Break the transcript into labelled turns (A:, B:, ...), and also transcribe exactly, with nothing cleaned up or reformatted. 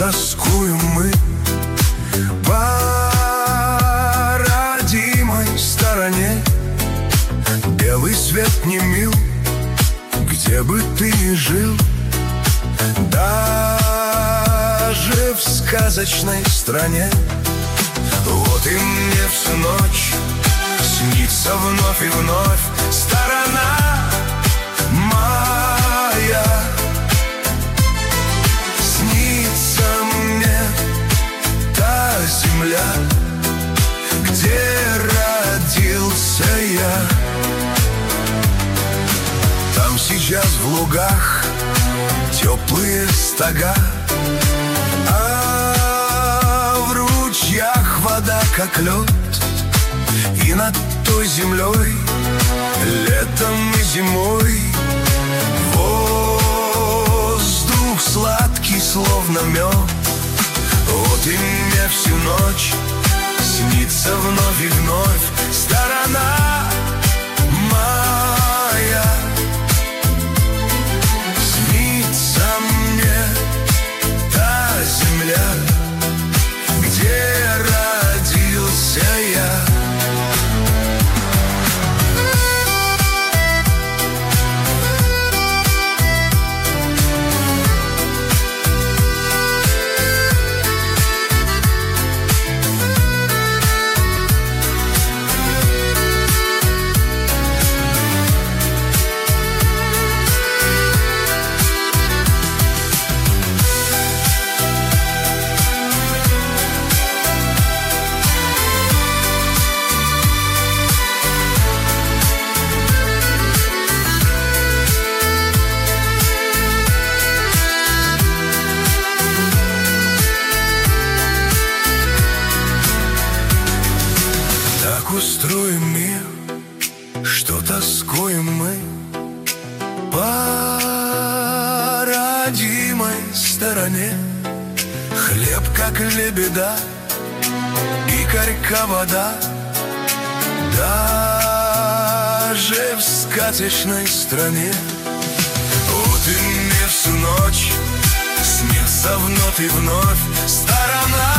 A: тоскуем мы по родимой стороне. Белый свет не мил, где бы ты ни жил, даже в сказочной стране. Вот и мне всю ночь снится вновь и вновь сторона моя. Снится мне та земля, где родился я. Там сейчас в лугах теплые стога, а в ручьях вода как лед. И над той землей летом и зимой воздух сладкий, словно мед. Вот и мне всю ночь снится вновь и вновь сторона моя. Снится мне та земля, где родился я. Устроим мир, что тоскуем мы по родимой стороне. Хлеб, как лебеда, и горька вода, даже в сказочной стране. Вот и мне всю ночь снится вновь и вновь сторона